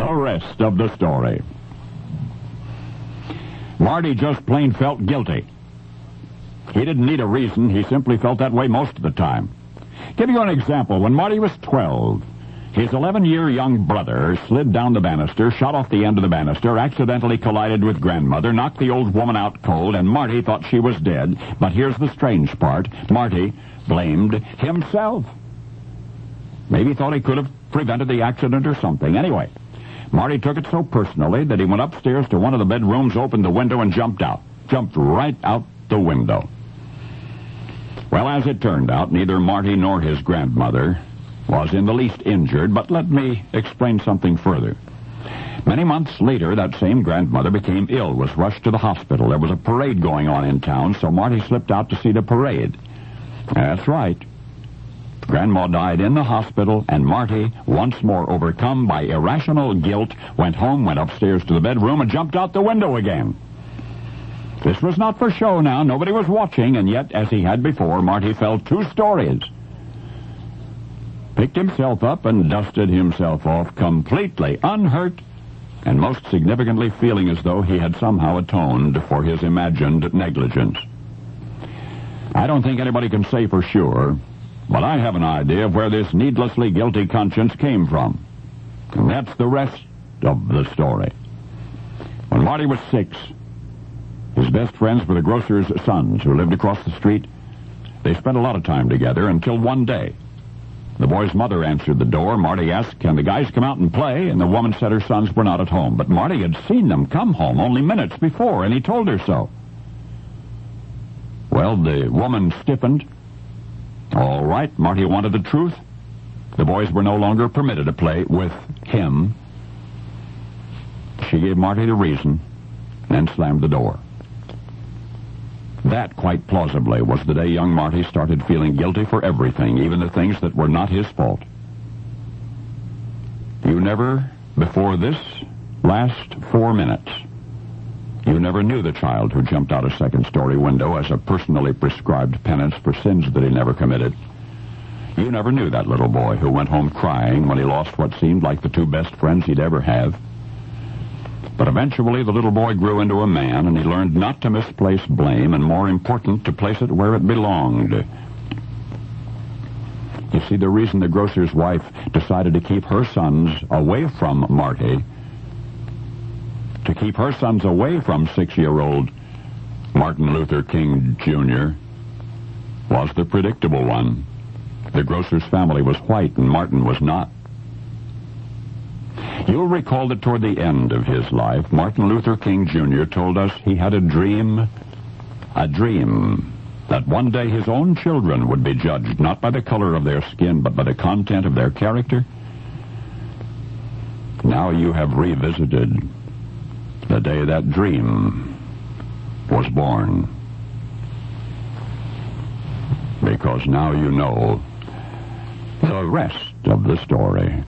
The rest of the story. Marty just plain felt guilty. He didn't need a reason. He simply felt that way most of the time. Give you an example. When Marty was 12, his 11-year young brother slid down the banister, shot off the end of the banister, accidentally collided with grandmother, knocked the old woman out cold, and Marty thought she was dead. But here's the strange part. Marty blamed himself. Maybe thought he could have prevented the accident or something. Anyway, Marty took it so personally that he went upstairs to one of the bedrooms, opened the window, and jumped out. Jumped right out the window. Well, as it turned out, neither Marty nor his grandmother was in the least injured, but let me explain something further. Many months later, that same grandmother became ill, was rushed to the hospital. There was a parade going on in town, so Marty slipped out to see the parade. That's right. Grandma died in the hospital, and Marty, once more overcome by irrational guilt, went home, went upstairs to the bedroom, and jumped out the window again. This was not for show now. Nobody was watching, and yet, as he had before, Marty fell 2 stories. Picked himself up and dusted himself off completely, unhurt, and most significantly feeling as though he had somehow atoned for his imagined negligence. I don't think anybody can say for sure, but I have an idea of where this needlessly guilty conscience came from. And that's the rest of the story. When Marty was 6, his best friends were the grocer's sons who lived across the street. They spent a lot of time together until one day. The boy's mother answered the door. Marty asked, "Can the guys come out and play?" And the woman said her sons were not at home. But Marty had seen them come home only minutes before, and he told her so. Well, the woman stiffened. All right, Marty wanted the truth. The boys were no longer permitted to play with him. She gave Marty the reason and slammed the door. That, quite plausibly, was the day young Marty started feeling guilty for everything, even the things that were not his fault. You never, before this last 4 minutes, you never knew the child who jumped out a second-story window as a personally prescribed penance for sins that he never committed. You never knew that little boy who went home crying when he lost what seemed like the 2 best friends he'd ever have. But eventually the little boy grew into a man, and he learned not to misplace blame, and more important, to place it where it belonged. You see, the reason the grocer's wife decided to keep her sons away from Marty, to keep her sons away from 6-year-old Martin Luther King Jr., was the predictable one. The grocer's family was white, and Martin was not. You'll recall that toward the end of his life, Martin Luther King Jr. told us he had a dream that one day his own children would be judged not by the color of their skin, but by the content of their character. Now you have revisited the day that dream was born. Because now you know the rest of the story.